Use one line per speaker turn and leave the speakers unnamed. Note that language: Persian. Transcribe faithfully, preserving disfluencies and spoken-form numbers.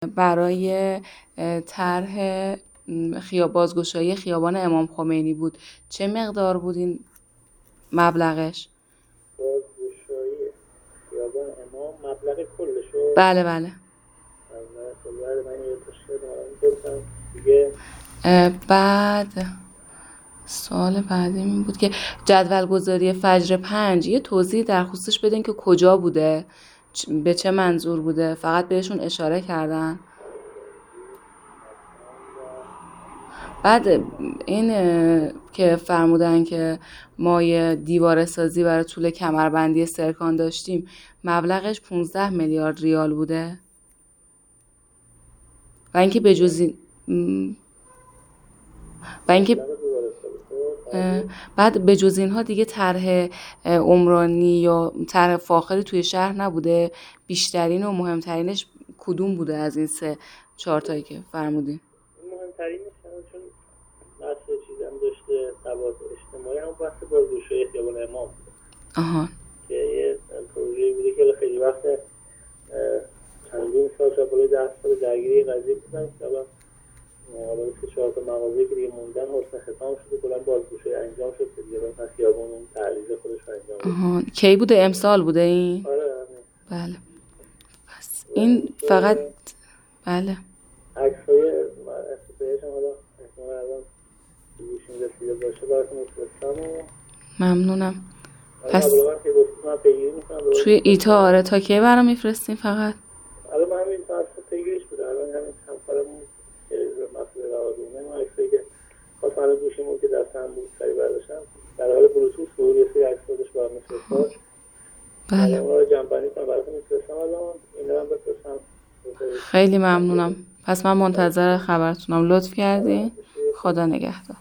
برای طرح خیاب بازگشایی خیابان امام خمینی بود. چه مقدار بود این مبلغش؟
بازگشایی خیابان امام مبلغ کلشو؟
بله بله.
مبلغ من یه تشکیل دیگه.
بعد سوال بعدی این بود که جدول گذاری فجر پنج یه توضیح در خصوصش بدین که کجا بوده، به چه منظور بوده، فقط بهشون اشاره کردن. بعد این که فرمودن که ما یه دیواره سازی برای طول کمربندی سرکان داشتیم مبلغش پانزده میلیارد ریال بوده و اینکه به جز این و اینکه بعد به جز اینها دیگه طرح عمرانی یا طرح فاخری توی شهر نبوده. بیشترین و مهمترینش کدوم بوده از این سه چهار تایی که فرمودین؟
مهمترینش چون بحث چیزم داشته قواعد اجتماعی هم بحث بازگشایی خیابان امام بوده.
آها.
که یه پروژه‌ای بوده که خیلی وقت چندین سال شد بالای ده سال درگیری قضیه بودن که الان حالا که چهار تا مغازه که دیگه موندن حسن ختام شده کلا بازگشایی انجام شد که دیگه مثلا خیابون اون تعریض خودش انجام شد.
آها. کی بوده؟ امسال بوده این؟
آره.
بله. پس این فقط بله.
عکسای بهش هم حالا احتمال الان دیگهشون رسیده باشه براتون میفرستم و
ممنونم. پس
من پیگیری میکنم
توی ایتا. آره تا کی برام میفرستین فقط؟
الان من همین تا اصلا پیگیریش بوده. الان همین همکارمون که مسئول روابط ما عکسایی که خواست من گوشیمون که دستم بود سری برداشتم در حال بلوتوث بود یه سری عکس خودش برام میفرستاد.
بله.
اونا رو جمع‌بندی کنم براتون میفرستم. الان اینا هم بفرستم.
خیلی ممنونم. پس من منتظر خبرتونم. لطف کردین. خدا نگهدار.